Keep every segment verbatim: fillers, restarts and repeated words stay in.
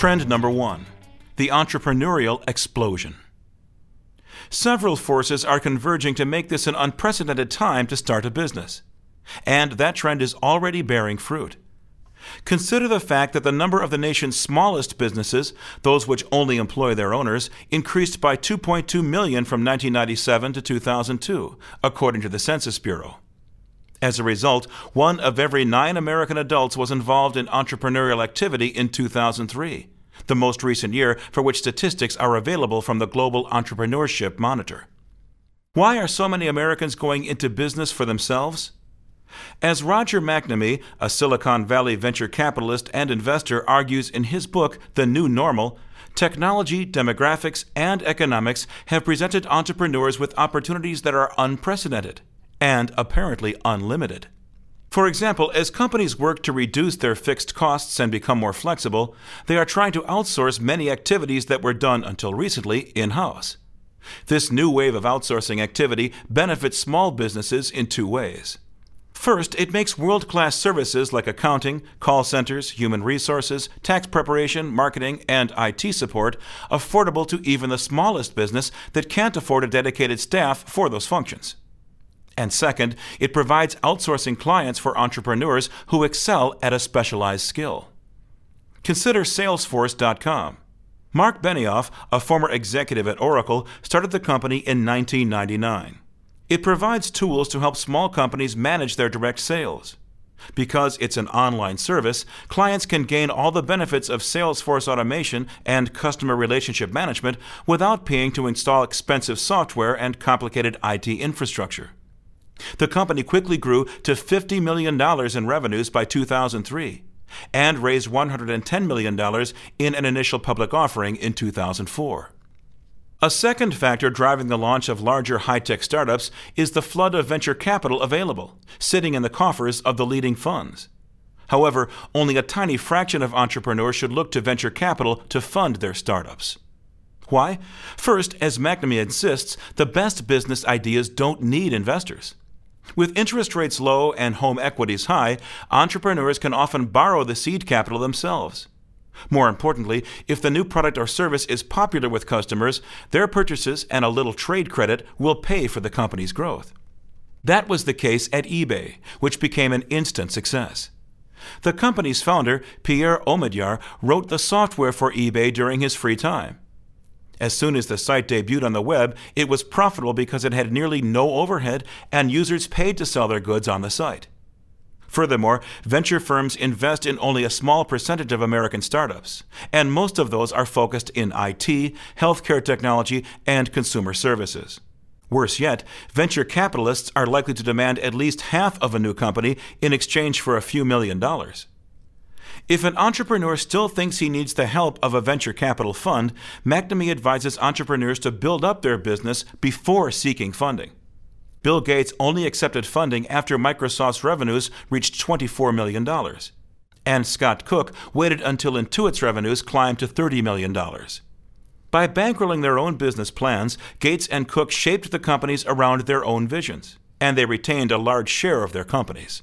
Trend number one, the entrepreneurial explosion. Several forces are converging to make this an unprecedented time to start a business, and that trend is already bearing fruit. Consider the fact that the number of the nation's smallest businesses, those which only employ their owners, increased by two point two million from nineteen ninety-seven to two thousand two, according to the Census Bureau. As a result, one of every nine American adults was involved in entrepreneurial activity in two thousand three, the most recent year for which statistics are available from the Global Entrepreneurship Monitor. Why are so many Americans going into business for themselves? As Roger McNamee, a Silicon Valley venture capitalist and investor, argues in his book, The New Normal, technology, demographics, and economics have presented entrepreneurs with opportunities that are unprecedented and apparently unlimited. For example, as companies work to reduce their fixed costs and become more flexible, they are trying to outsource many activities that were done until recently in-house. This new wave of outsourcing activity benefits small businesses in two ways. First, it makes world-class services like accounting, call centers, human resources, tax preparation, marketing, and I T support affordable to even the smallest business that can't afford a dedicated staff for those functions. And second, it provides outsourcing clients for entrepreneurs who excel at a specialized skill. Consider Salesforce dot com. Mark Benioff, a former executive at Oracle, started the company in nineteen ninety-nine. It provides tools to help small companies manage their direct sales. Because it's an online service, clients can gain all the benefits of Salesforce automation and customer relationship management without paying to install expensive software and complicated I T infrastructure. The company quickly grew to fifty million dollars in revenues by two thousand three and raised one hundred ten million dollars in an initial public offering in two thousand four. A second factor driving the launch of larger high-tech startups is the flood of venture capital available, sitting in the coffers of the leading funds. However, only a tiny fraction of entrepreneurs should look to venture capital to fund their startups. Why? First, as McNamee insists, the best business ideas don't need investors. With interest rates low and home equities high, entrepreneurs can often borrow the seed capital themselves. More importantly, if the new product or service is popular with customers, their purchases and a little trade credit will pay for the company's growth. That was the case at eBay, which became an instant success. The company's founder, Pierre Omidyar, wrote the software for eBay during his free time. As soon as the site debuted on the web, it was profitable because it had nearly no overhead and users paid to sell their goods on the site. Furthermore, venture firms invest in only a small percentage of American startups, and most of those are focused in I T, healthcare technology, and consumer services. Worse yet, venture capitalists are likely to demand at least half of a new company in exchange for a few million dollars. If an entrepreneur still thinks he needs the help of a venture capital fund, McNamee advises entrepreneurs to build up their business before seeking funding. Bill Gates only accepted funding after Microsoft's revenues reached twenty-four million dollars, and Scott Cook waited until Intuit's revenues climbed to thirty million dollars. By bankrolling their own business plans, Gates and Cook shaped the companies around their own visions, and they retained a large share of their companies.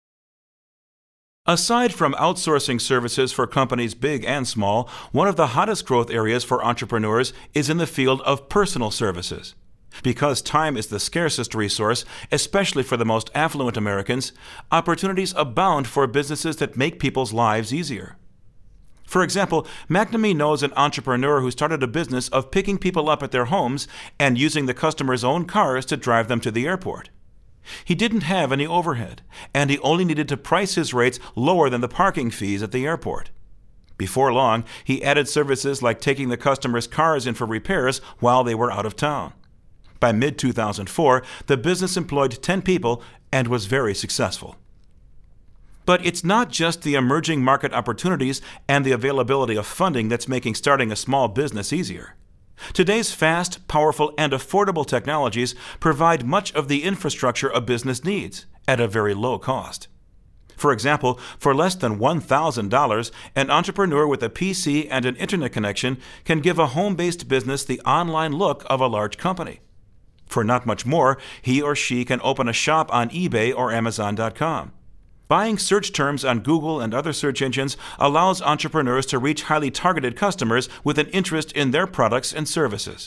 Aside from outsourcing services for companies big and small, one of the hottest growth areas for entrepreneurs is in the field of personal services. Because time is the scarcest resource, especially for the most affluent Americans, opportunities abound for businesses that make people's lives easier. For example, McNamee knows an entrepreneur who started a business of picking people up at their homes and using the customer's own cars to drive them to the airport. He didn't have any overhead, and he only needed to price his rates lower than the parking fees at the airport. Before long, he added services like taking the customers' cars in for repairs while they were out of town. By mid two thousand four, the business employed ten people and was very successful. But it's not just the emerging market opportunities and the availability of funding that's making starting a small business easier. Today's fast, powerful, and affordable technologies provide much of the infrastructure a business needs at a very low cost. For example, for less than one thousand dollars, an entrepreneur with a P C and an internet connection can give a home-based business the online look of a large company. For not much more, he or she can open a shop on eBay or Amazon dot com. Buying search terms on Google and other search engines allows entrepreneurs to reach highly targeted customers with an interest in their products and services.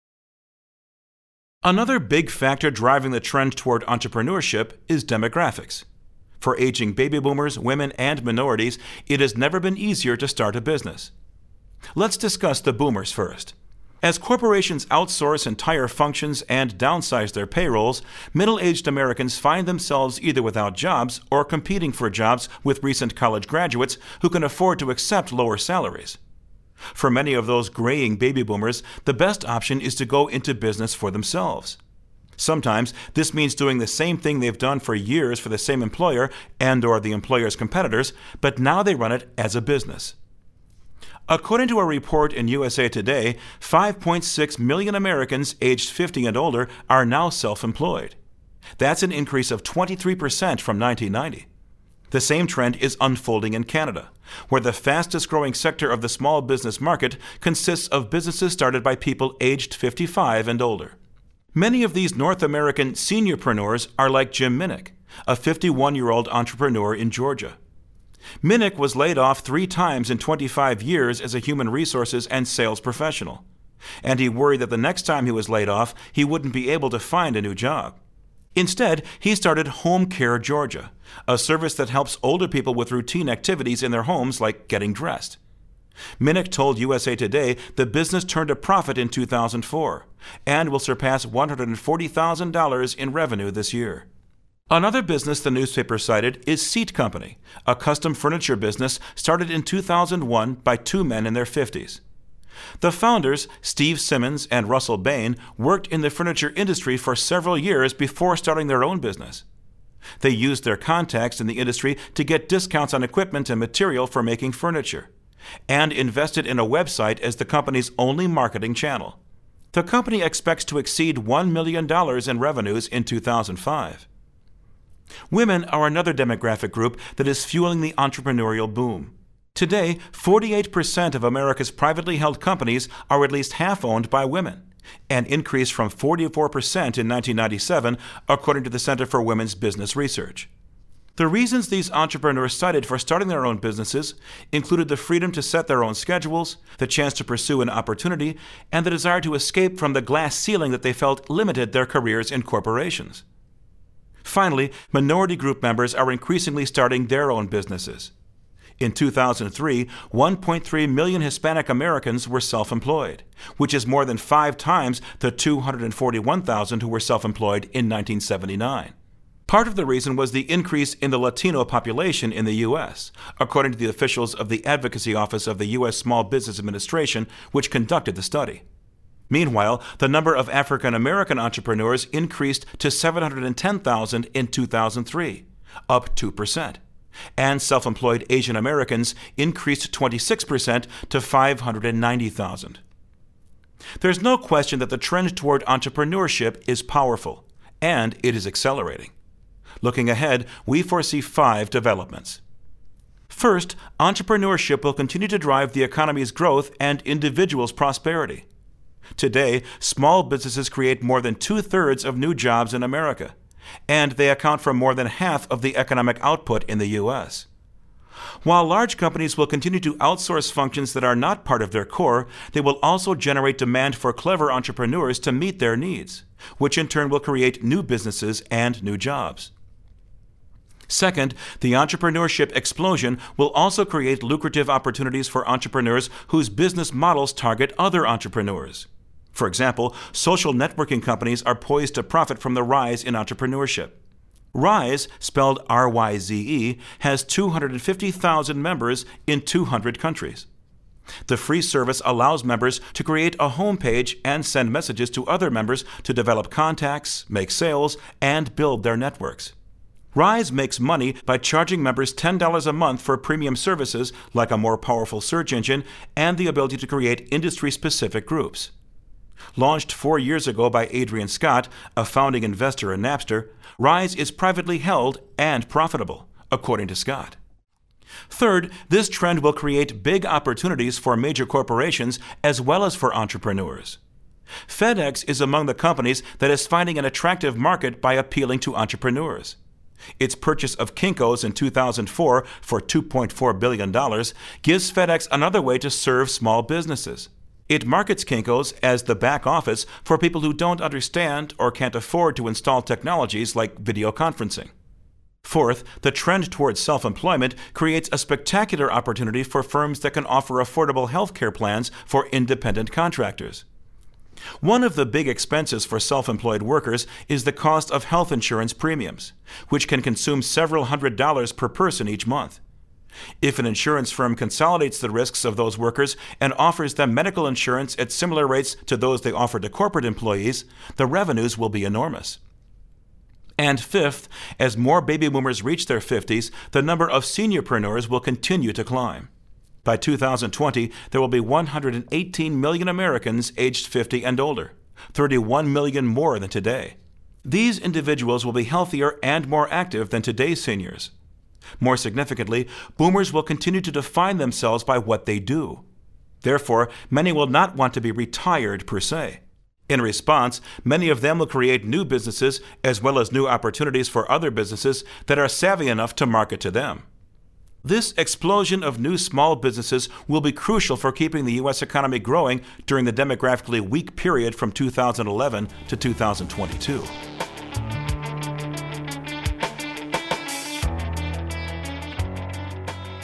Another big factor driving the trend toward entrepreneurship is demographics. For aging baby boomers, women, and minorities, it has never been easier to start a business. Let's discuss the boomers first. As corporations outsource entire functions and downsize their payrolls, middle-aged Americans find themselves either without jobs or competing for jobs with recent college graduates who can afford to accept lower salaries. For many of those graying baby boomers, the best option is to go into business for themselves. Sometimes this means doing the same thing they've done for years for the same employer and or the employer's competitors, but now they run it as a business. According to a report in U S A Today, five point six million Americans aged fifty and older are now self-employed. That's an increase of twenty-three percent from nineteen ninety. The same trend is unfolding in Canada, where the fastest-growing sector of the small business market consists of businesses started by people aged fifty-five and older. Many of these North American seniorpreneurs are like Jim Minnick, a fifty-one-year-old entrepreneur in Georgia. Minnick was laid off three times in twenty-five years as a human resources and sales professional, and he worried that the next time he was laid off, he wouldn't be able to find a new job. Instead, he started Home Care Georgia, a service that helps older people with routine activities in their homes like getting dressed. Minnick told U S A Today the business turned a profit in two thousand four and will surpass one hundred forty thousand dollars in revenue this year. Another business the newspaper cited is Seat Company, a custom furniture business started in two thousand one by two men in their fifties. The founders, Steve Simmons and Russell Bain, worked in the furniture industry for several years before starting their own business. They used their contacts in the industry to get discounts on equipment and material for making furniture, and invested in a website as the company's only marketing channel. The company expects to exceed one million dollars in revenues in two thousand five. Women are another demographic group that is fueling the entrepreneurial boom. Today, forty-eight percent of America's privately held companies are at least half owned by women, an increase from forty-four percent in nineteen ninety-seven, according to the Center for Women's Business Research. The reasons these entrepreneurs cited for starting their own businesses included the freedom to set their own schedules, the chance to pursue an opportunity, and the desire to escape from the glass ceiling that they felt limited their careers in corporations. Finally, minority group members are increasingly starting their own businesses. In two thousand three, one point three million Hispanic Americans were self-employed, which is more than five times the two hundred forty-one thousand who were self-employed in nineteen seventy-nine. Part of the reason was the increase in the Latino population in the U S, according to the officials of the Advocacy Office of the U S Small Business Administration, which conducted the study. Meanwhile, the number of African American entrepreneurs increased to seven hundred ten thousand in two thousand three, up two percent, and self-employed Asian Americans increased twenty-six percent to five hundred ninety thousand. There's no question that the trend toward entrepreneurship is powerful, and it is accelerating. Looking ahead, we foresee five developments. First, entrepreneurship will continue to drive the economy's growth and individuals' prosperity. Today, small businesses create more than two-thirds of new jobs in America, and they account for more than half of the economic output in the U S. While large companies will continue to outsource functions that are not part of their core, they will also generate demand for clever entrepreneurs to meet their needs, which in turn will create new businesses and new jobs. Second, the entrepreneurship explosion will also create lucrative opportunities for entrepreneurs whose business models target other entrepreneurs. For example, social networking companies are poised to profit from the rise in entrepreneurship. Rise, spelled R Y Z E, has two hundred fifty thousand members in two hundred countries. The free service allows members to create a homepage and send messages to other members to develop contacts, make sales, and build their networks. Rise makes money by charging members ten dollars a month for premium services like a more powerful search engine and the ability to create industry-specific groups. Launched four years ago by Adrian Scott, a founding investor in Napster, Rise is privately held and profitable, according to Scott. Third, this trend will create big opportunities for major corporations as well as for entrepreneurs. FedEx is among the companies that is finding an attractive market by appealing to entrepreneurs. Its purchase of Kinko's in two thousand four for two point four billion dollars gives FedEx another way to serve small businesses. It markets Kinko's as the back office for people who don't understand or can't afford to install technologies like video conferencing. Fourth, the trend towards self-employment creates a spectacular opportunity for firms that can offer affordable health care plans for independent contractors. One of the big expenses for self-employed workers is the cost of health insurance premiums, which can consume several hundred dollars per person each month. If an insurance firm consolidates the risks of those workers and offers them medical insurance at similar rates to those they offer to corporate employees, the revenues will be enormous. And fifth, as more baby boomers reach their fifties, the number of seniorpreneurs will continue to climb. By two thousand twenty, there will be one hundred eighteen million Americans aged fifty and older, thirty-one million more than today. These individuals will be healthier and more active than today's seniors. More significantly, boomers will continue to define themselves by what they do. Therefore, many will not want to be retired per se. In response, many of them will create new businesses as well as new opportunities for other businesses that are savvy enough to market to them. This explosion of new small businesses will be crucial for keeping the U S economy growing during the demographically weak period from two thousand eleven to two thousand twenty-two.